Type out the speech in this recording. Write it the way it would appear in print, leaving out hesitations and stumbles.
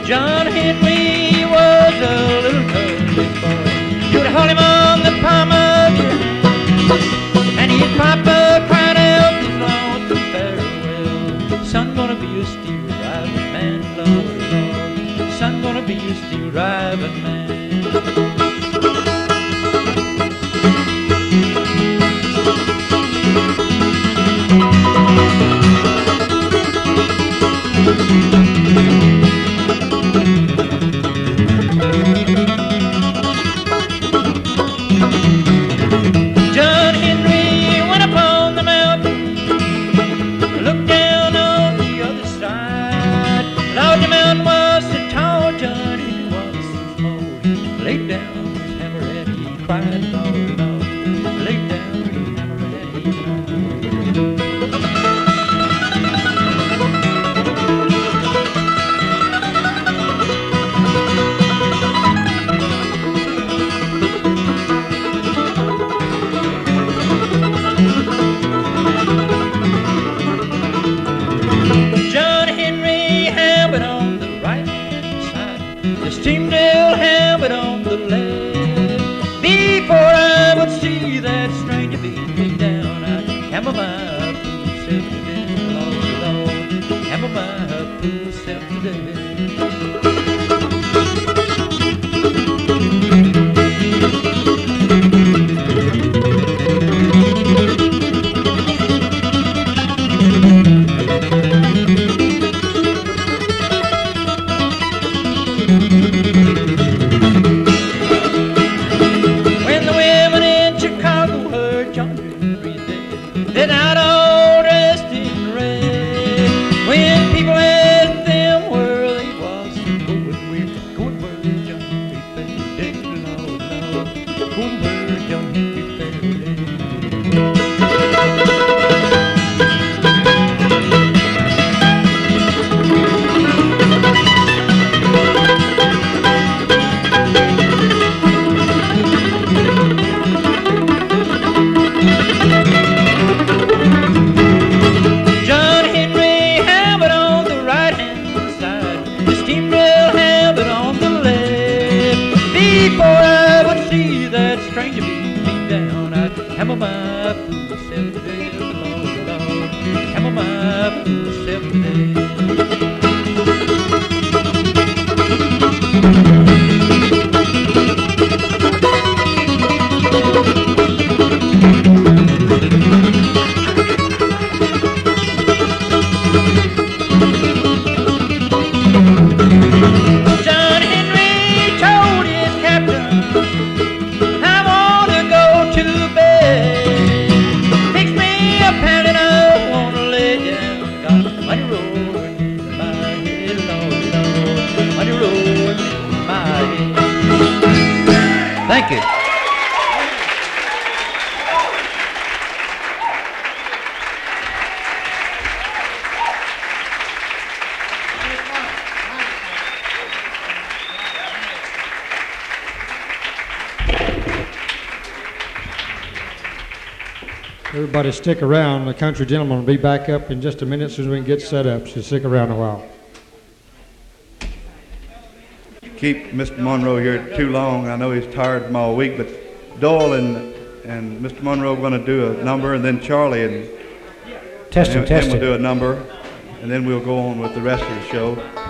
John Henry was a little country boy. You'd haul him on the palm of your hand, and he'd Papa cried out his lonesome farewell. Son, gonna be a steel driving man, Lord, Lord. Son, gonna be a steel driving man. John Henry went upon the mountain, looked down on the other side. Lord, the mountain was so tall, John Henry was so small. He laid down his hammer and he cried, Lord, Lord. Laid down his hammer and he cried. John Henry hammered on the right-hand side, the Steamdale hammered on the left. Before I would see that stranger beat me down, I'd hammer my fool self to death, Lord, Lord. Hammer my fool self to death. When the women in Chicago heard John Henry dead, they're not all dressed in red. When people asked them where they was going where John Henry fell dead, Lord, Lord. Going where John Henry fell dead. John Henry hammered on the right-hand side, the Steamdale hammered on the left. Before I would see that stranger beat me down, I'd hammer my fool self to death, Lord, Lord. Hammer my fool self to death. John Henry told his captain, I want to go to bed. Fix me a pound and I want to lay down. Got money rolling in my head, Lord, Lord. Money rolling in my head. Thank you. Everybody stick around. The country gentleman will be back up in just a minute as soon as we can get set up, so stick around a while. Keep Mr. Monroe here too long. I know he's tired from all week, but Doyle and Mr. Monroe are going to do a number, and then Charlie and Testing, him will do a number, and then we'll go on with the rest of the show.